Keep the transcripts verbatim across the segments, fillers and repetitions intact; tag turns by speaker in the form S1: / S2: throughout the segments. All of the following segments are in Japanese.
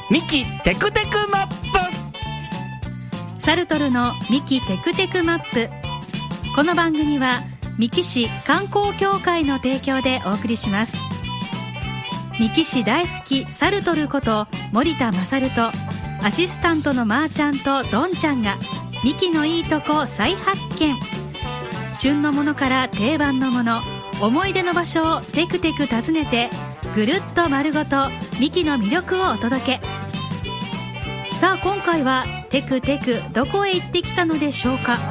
S1: ミキテクテクマップ。
S2: サルトルのミキテクテクマップ。この番組は三木市観光協会の提供でお送りします。三木市大好きサルトルこと森田勝とアシスタントのまーちゃんとどんちゃんがミキのいいとこ再発見。旬のものから定番のもの、思い出の場所をテクテク訪ねてぐるっと丸ごとミキの魅力をお届け。さあ今回はテクテクどこへ行ってきたのでしょうか。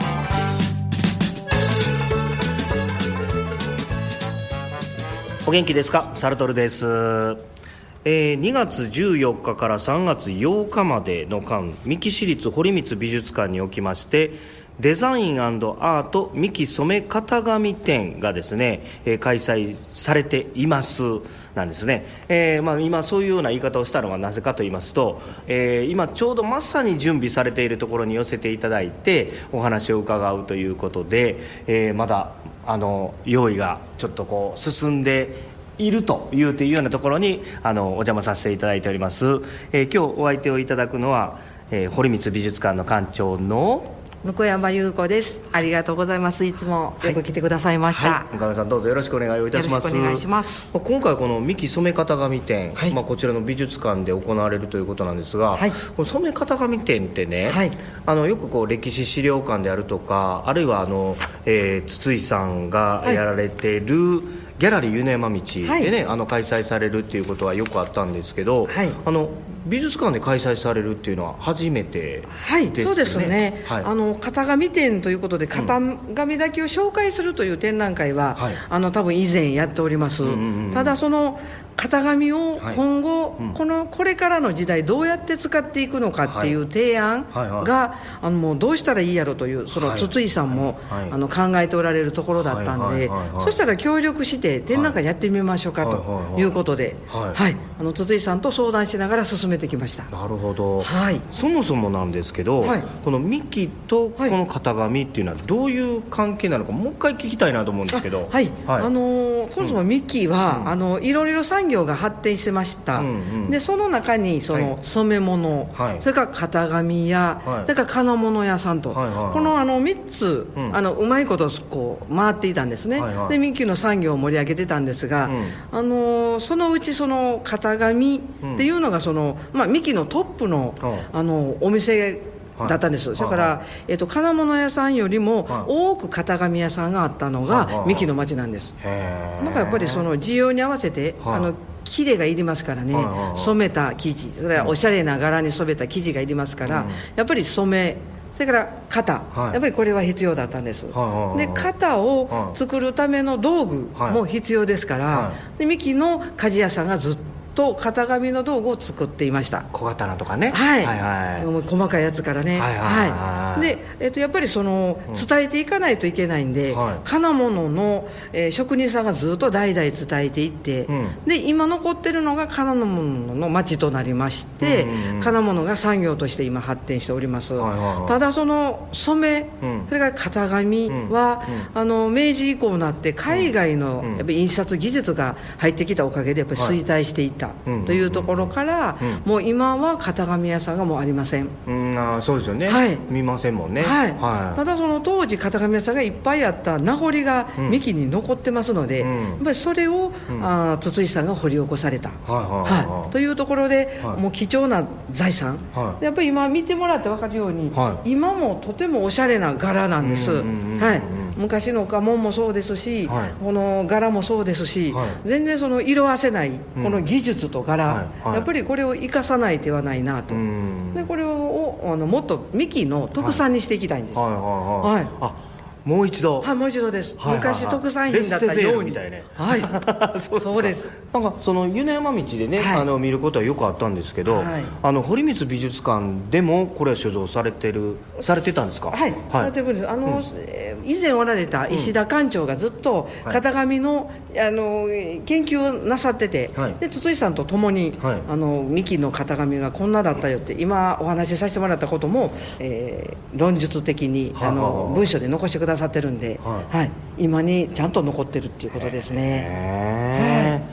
S3: お元気ですか。サルトルです。えー、にがつじゅうよっかからさんがつようかまでの間、三木市立堀光美術館におきましてデザイン&アート三木染型紙展がですね、えー、開催されていますなんですね。えーまあ、今そういうような言い方をしたのはなぜかと言いますと、えー、今ちょうどまさに準備されているところに寄せていただいてお話を伺うということで、えー、まだあの用意がちょっとこう進んでいるというというようなところにあのお邪魔させていただいております。えー、今日お相手をいただくのは、えー、堀光美術館の館長の
S4: 向山優子です。ありがとうございます。いつもよく来てくださいました。
S3: はい、向山さんどうぞよろしくお願いをいたします。
S4: よろしくお願いします。
S3: 今回この三木染型紙展、
S4: はい、
S3: まあ、こちらの美術館で行われるということなんですが、はい、この染型紙展ってね、はい、あのよくこう歴史資料館であるとか、あるいはあの、えー、筒井さんがやられている、はい、ギャラリー夢山道でね、はい、あの開催されるっていうことはよくあったんですけど、はい、あの美術館で開催されるっていうのは初めてですね。
S4: はい、そうですね。はい、あの型紙展ということで型紙だけを紹介するという展覧会は、うん、あの多分以前やっております。うんうんうん、ただその型紙を今後、はい、うん、このこれからの時代どうやって使っていくのかっていう提案が、はいはいはい、あのもうどうしたらいいやろというその筒井さんも、はい、あの考えておられるところだったんで、はいはいはいはい、そしたら協力して展覧会やってみましょうかということで、はいはい、あの筒井さんと相談しながら進めてきました。
S3: なるほど、はい、そもそもなんですけど、はい、このミキとこの型紙っていうのはどういう関係なのか、もう一回聞きたいなと思うんですけど。
S4: はい、はい、あのー、そもそもミキは、うん、あのいろいろ産業が発展してました。うんうん、でその中にその染め物、はい、それから型紙屋、はい、それから金物屋さんと、はいはいはい、このあのみっつ、うん、あのうまいことこう回っていたんですね。はいはい、でミキの産業を盛り上げてたんですが、うん、あのそのうちその型紙っていうのがその、まあ、ミキのトップの、うん、あのお店だったんです。だから、はいはい、えーと、金物屋さんよりも多く型紙屋さんがあったのが三木の町なんです。だからやっぱりその需要に合わせて、はい、あの生地がいりますからね、はいはいはい、染めた生地、それはおしゃれな柄に染めた生地がいりますから、うん、やっぱり染め、それから型、はい、やっぱりこれは必要だったんです。はいはいはい、で型を作るための道具も必要ですから、はい、で三木の鍛冶屋さんがずっとと型紙の道具を作っていました。
S3: 小刀とかね、
S4: はいはいはい、もう細かいやつからね、はいはいはいはい、で、えー、とやっぱりその伝えていかないといけないんで、うん、はい、金物の、えー、職人さんがずっと代々伝えていって、うん、で今残ってるのが金物の町となりまして、うんうん、金物が産業として今発展しております。はいはいはい、ただその染め、うん、それから型紙は、うんうん、あの明治以降になって海外の、うん、やっぱり印刷技術が入ってきたおかげでやっぱり衰退していった、はい、というところから、うんうん、もう今は型紙屋さんがもうありません。
S3: うん、あ、そうですよね、はい、見ませんもんね、
S4: はいはい、ただその当時型紙屋さんがいっぱいあった名残が三木に残ってますので、うん、やっぱりそれを、うん、あ筒井さんが掘り起こされた、はいはいはいはい、というところで、はい、もう貴重な財産、はい、やっぱり今見てもらって分かるように、はい、今もとてもおしゃれな柄なんです、うんうんうん、はい、昔の家紋もそうですし、はい、この柄もそうですし、はい、全然その色あせないこの技術と柄、うん、はいはい、やっぱりこれを生かさない手はないなと。でこれをあのもっと三木の特産にしていきたいんです。はいはいはいはい、はい、
S3: あ、もう一度、
S4: はい、もう一度です、はいはいはい、昔特産品だったようにみたいな、はい、そうそうです。
S3: なんかその夢山道でね、はい、あの見ることはよくあったんですけど、はい、あの堀光美術館でもこれは所蔵されてるされてたんですか。
S4: はい、はい、されてるんです。あの、うん、以前おられた石田館長がずっと型紙の、はい、あの研究をなさってて、はい、で筒井さんと共に、はい、あの三木の型紙がこんなだったよって今お話しさせてもらったことも、えー、論述的にあの文章で残してくださってるんで、はいはい、今にちゃんと残ってるっていうことですね。
S3: へー、はい、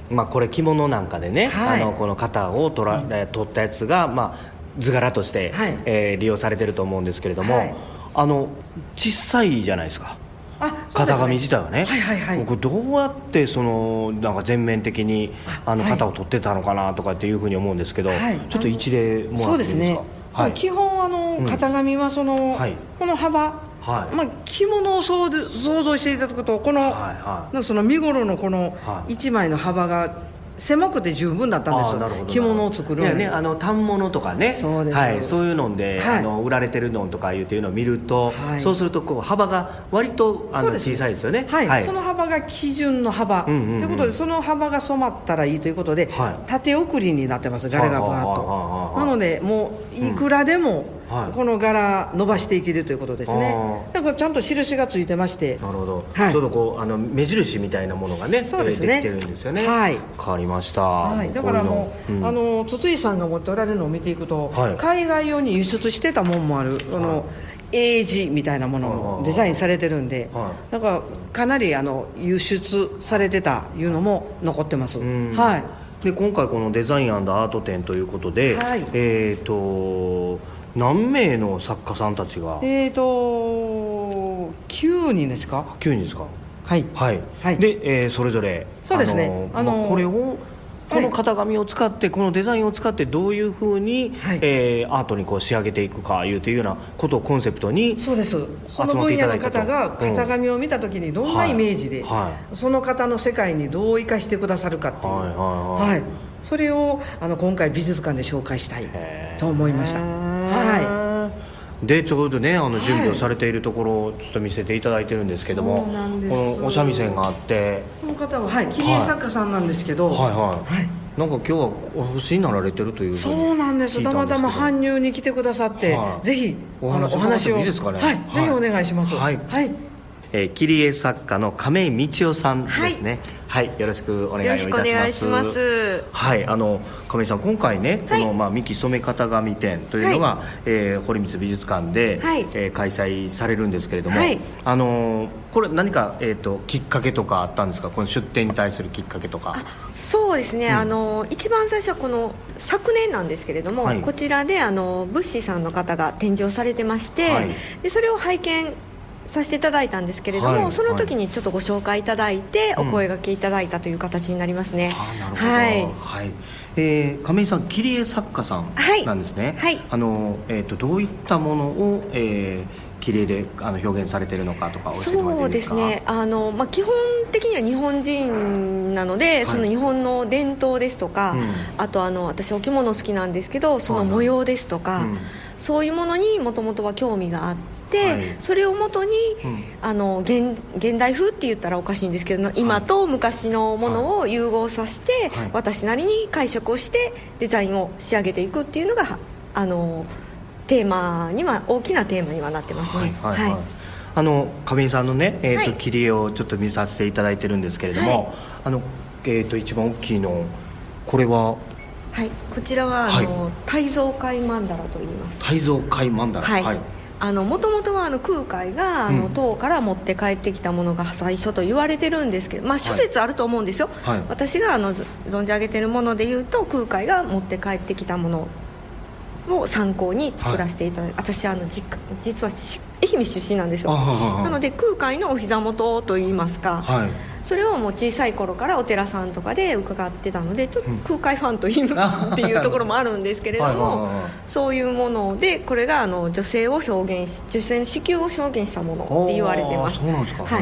S3: まあ、これ着物なんかでね、はい、あのこの型を取ら、うん、取ったやつが、まあ、図柄として、はい、えー、利用されてると思うんですけれども、はい、あの小さいじゃないですか、あ、そうですね、型紙自体はね、はいはいはい、僕どうやってそのなんか全面的にあの型を取ってたのかなとかっていうふうに思うんですけど、はい、ちょっと一例もらっていいですか。そうですね、
S4: はい、基本あの型紙はその、うん、はい、この幅、はい、まあ、着物を想像していただくとこの、はいはい、その身頃のこのいちまいの幅が狭くて十分だったんですよ、着物を作るのに、
S3: ね、あの反物とかね、そうです、はい、そういうので、はい、あの売られてるのとかいうのを見ると、はい、そうするとこう幅が割とあの小さいですよね、
S4: はいはい、その幅が基準の幅、うんうんうん、ということでその幅が染まったらいいということで、はい、縦送りになってます、柄がバーッと、なのでもういくらでも、はい、この柄伸ばしていけるということですね。だからちゃんと印がついてまして、
S3: なるほど、はい、ちょうどこうあの目印みたいなものがね、そうですね、できてるんですよね、はい、変わりました、はい、
S4: だからもう、うん、あの筒井さんが持っておられるのを見ていくと、はい、海外用に輸出してたもんもある、あの、はい、英字みたいなものもデザインされてるんで、はい、だからかなりあの輸出されてたいうのも残ってます、はい、
S3: で今回このデザイン&アート展ということで、はい、えっ、ー、と何名の作家さんたちが、
S4: えーときゅうにんですか。
S3: きゅうにんですか。
S4: はい、
S3: はいはい、で、えー、それぞれ
S4: そうですね、
S3: あの、あのーまあ、これをこの型紙を使って、はい、このデザインを使ってどういうふうに、はい、えー、アートにこう仕上げていくかいうというようなことをコンセプトに
S4: そうです。その分野の方が型紙を見たときにどんなイメージで、うん、はいはい、その方の世界にどう生かしてくださるかっていう、はいはいはいはい、それをあの今回美術館で紹介したいと思いました。はい、
S3: でちょうどねあの準備をされているところをちょっと見せていただいてるんですけども、はい、このお三味線があって、
S4: この方は、はい、切り絵作家さんなんですけど、はいはいはい、
S3: なんか今日はお欲しになられてるというふうに聞いたんですけど、
S4: そうなんです、たまたま搬入に来てくださって、はい、ぜひ
S3: お話をお話をいいですかね、
S4: はい、ぜひお願いします。
S3: はい、はい、えー、切り絵作家の亀井道夫さんですね、はい、はい、よろしくお願いいたします。
S5: よろしくお願いします。
S3: はい、あの亀井さん、今回ね、はい、この、まあ、三木染め型紙展というのが、はい、えー、堀光美術館で、はい、えー、開催されるんですけれども、はい、あのこれ何か、えーと、きっかけとかあったんですか、この出展に対するきっかけとか。
S5: あ、そうですね、うん、あの一番最初はこの昨年なんですけれども、はい、こちらであの物資さんの方が展示をされてまして、はい、でそれを拝見させていただいたんですけれども、はい、その時にちょっとご紹介いただいて、はい、お声掛けいただいたという形になりますね。
S3: うん、はい、はい、えー、亀井さん、切り絵作家さんなんですね。はい、あのえーと、どういったものを、えー、切り絵であの表現されているのかとか教えてもらっていいですか。
S5: そうですね、あの、まあ、基本的には日本人なので、はい、その日本の伝統ですとか、うん、あとあの私お着物好きなんですけど、その模様ですとか、うん、そういうものにもともとは興味があって、はい、それをもとに、うん、あの 現, 現代風って言ったらおかしいんですけど、今と昔のものを融合させて、はい、私なりに解釈をしてデザインを仕上げていくっていうのがあのテーマには大きなテーマにはなってますね。はいはいはい、はい、あの
S3: 亀井さんのね、えーとはい、切り絵をちょっと見させていただいてるんですけれども、はい、あのえー、と一番大きいのこれは、
S5: はい、こちらはあの、はい、大蔵会曼荼羅と言います。
S3: 大蔵会曼荼羅、はい、はい、
S5: もともとはあの空海があの唐から持って帰ってきたものが最初と言われてるんですけど、まあ、諸説あると思うんですよ。はい、私があの存じ上げているものでいうと、空海が持って帰ってきたものを参考に作らせていただいて、はい、私あの 実, 実は愛媛出身なんですよ。なので空海のお膝元といいますか、はい、それをもう小さい頃からお寺さんとかで伺ってたので、ちょっと空海ファンという、うん、っていうところもあるんですけれどもそういうもので、これがあの女性を表現し女性の子宮を表現したものって言われてます。
S3: そうなんですか。
S5: はい、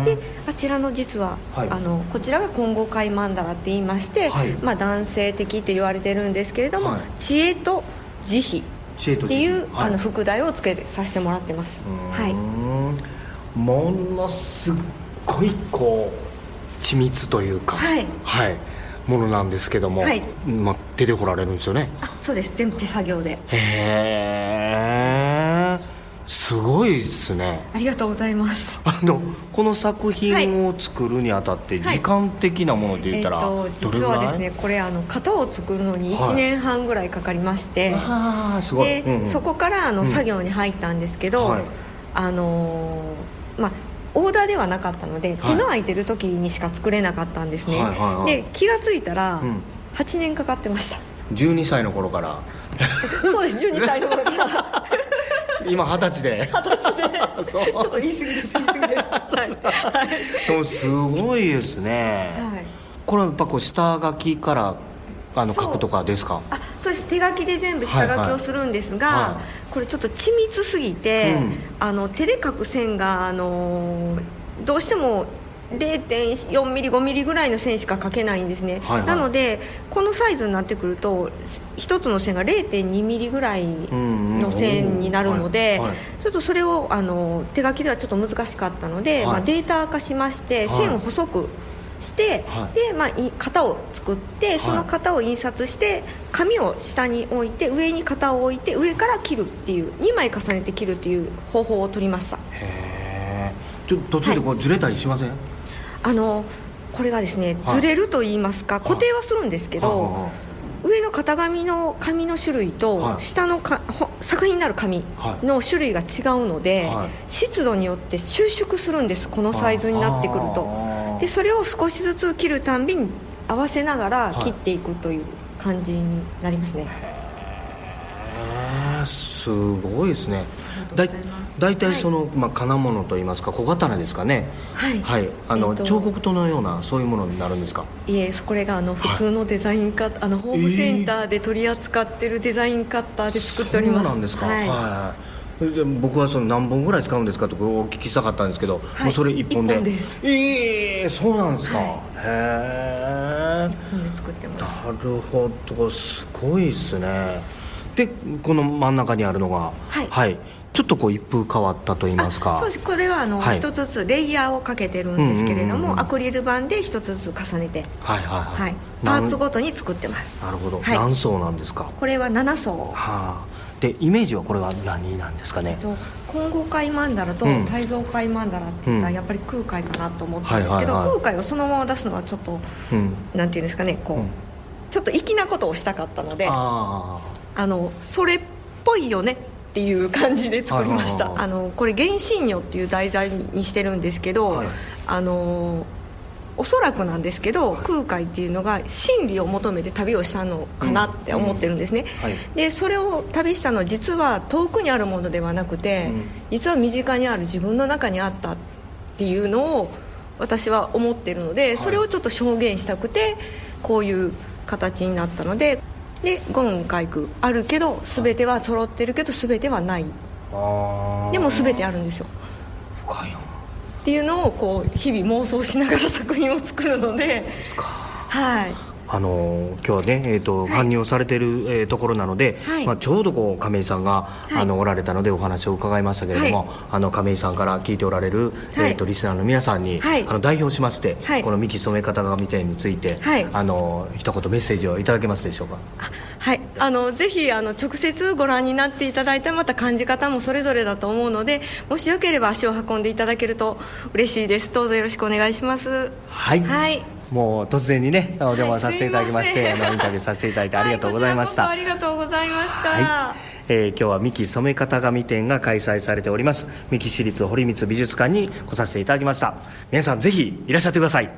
S5: であちらの実は、はい、あのこちらが金剛界曼荼羅って言いまして、はい、まあ、男性的って言われてるんですけれども、はい、知恵と慈悲っていう、はい、あの副題をつけさせてもらってます。はい、
S3: ものすっごいこう緻密というか、はい、はい、ものなんですけども、はい、まあ、手で彫られるんですよね。
S5: あ、そうです、全部手作業で。
S3: へえ、すごいですね。
S5: ありがとうございます。
S3: あのこの作品を作るにあたって時間的なもので言ったら、はい、
S5: えー、と実はですね、これあの型を作るのにいちねんはんぐらいかかりまして、はい、すごい、で、うんうん、そこからあの作業に入ったんですけど、うん、はい、あのー、まあオーダーではなかったので、はい、手の空いてる時にしか作れなかったんですね、はいはいはい、で気がついたらはちねんかかってました、
S3: うん、じゅうにさいの頃から
S5: そうですじゅうにさいの頃から
S3: 今二十歳で
S5: 二十歳でそうちょっと言い過ぎです言い過ぎです、はい、
S3: でもすごいですね、はい、これはやっぱこう下書きからあの書くとかですか？
S5: あ、そうです。手書きで全部下書きをするんですが、はいはい、これちょっと緻密すぎて、うん、あの手で書く線があのどうしても れいてんよんミリごミリぐらいの線しか書けないんですね、はいはい、なのでこのサイズになってくると一つの線が れいてんにミリぐらいの線になるので、うんうん、ちょっとそれをあの手書きではちょっと難しかったので、はい、まあ、データ化しまして線を細くして、はい、でまあ、型を作ってその型を印刷して紙を下に置いて上に型を置いて上から切るっていうにまい重ねて切るっていう方法を取りました。
S3: へー、ちょっと途中でこうずれたりしません？はい、
S5: あのこれがですね、ずれると言いますか、固定はするんですけど、上の型紙の紙の種類と下のか作品になる紙の種類が違うので、湿度によって収縮するんです。このサイズになってくると。でそれを少しずつ切るたんびに合わせながら切っていくという感じになりますね。
S3: へー、すごいですね。だい大体その、はい、まあ、金物といいますか小刀ですかね、
S5: はい
S3: はい、あの、えー、彫刻刀のようなそういうものになるんですか？
S5: いえ、これがあの普通のデザインカッター、はい、あのホームセンターで取り扱ってるデザインカッターで作っております。
S3: そうなんですか、はいはい、僕はその何本ぐらい使うんですかとお聞きしたかったんですけど、はい、もうそれいっぽんで。いっぽんです。えー、そうなんですか、はい、へえ、いっぽんで作ってます。なるほど、すごいですね。でこの真ん中にあるのが、はい、はい、ちょっとこう一風変わったと言いますか。
S5: そうです。これはあの、はい、一つずつレイヤーをかけてるんですけれども、うんうんうん、アクリル板で一つずつ重ねて、はいはいはいはい、パーツごとに作ってます。
S3: なるほど、はい、何層なんですか？
S5: これはなな層、は
S3: あ、でイメージはこれは何なんですかね？
S5: 金剛界曼荼羅と大蔵界曼荼羅っていったらやっぱり空海かなと思ったんですけど、うん、はいはいはい、空海をそのまま出すのはちょっと、うん、なんていうんですかね、こう、うん、ちょっと粋なことをしたかったので、ああのそれっぽいよねっていう感じで作りました。あのこれ原神女っていう題材にしてるんですけど、はい、あのおそらくなんですけど、はい、空海っていうのが真理を求めて旅をしたのかなって思ってるんですね、うんうん、はい、でそれを旅したのは実は遠くにあるものではなくて、うん、実は身近にある自分の中にあったっていうのを私は思ってるので、はい、それをちょっと表現したくてこういう形になったので、で五雲海空あるけど全ては揃ってるけど全てはない、あでも全てあるんですよ。
S3: 深いな
S5: っていうのをこう日々妄想しながら作品を作るので。
S3: ですか。
S5: はい。
S3: あの今日はね、えーと、搬入されている、えー、ところなので、はい、まあ、ちょうどこう亀井さんが、はい、あのおられたのでお話を伺いましたけれども、はい、あの亀井さんから聞いておられる、はい、えー、とリスナーの皆さんに、はい、あの代表しまして、はい、この三木染め方紙店について、はい、あの一言メッセージをいただけますでしょうか？
S5: はい、あのぜひあの直接ご覧になっていただいたまた感じ方もそれぞれだと思うので、もしよければ足を運んでいただけると嬉しいです。どうぞよろしくお願いします。
S3: はい、はい、もう突然にねお邪魔させていただきまして、はい、あのインタビューさせていただいてありがとうございました。
S5: はい、こちらこそありがとうございました。
S3: はい、えー、今日は三木染め方紙展が開催されております三木市立堀光美術館に来させていただきました。皆さんぜひいらっしゃってください。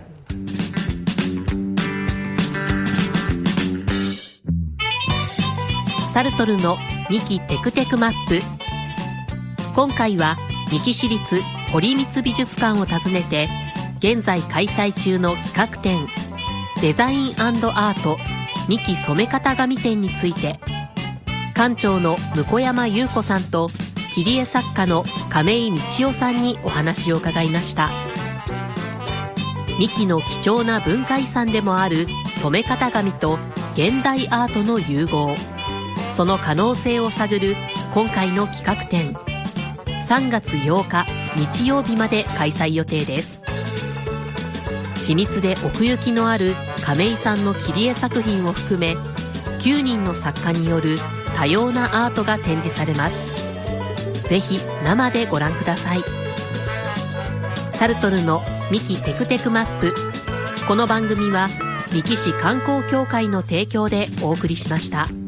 S2: サルトルの三木テクテクマップ。今回は三木市立堀光美術館を訪ねて、現在開催中の企画展デザイン&アート三木染め方紙展について、館長の向山優子さんと切り絵作家の亀井道夫さんにお話を伺いました。三木の貴重な文化遺産でもある染め方紙と現代アートの融合、その可能性を探る今回の企画展、さんがつようか日曜日まで開催予定です。緻密で奥行きのある亀井さんの切り絵作品を含めきゅうにんの作家による多様なアートが展示されます。ぜひ生でご覧ください。サルトルの三木テクテクマップ。この番組は三木市観光協会の提供でお送りしました。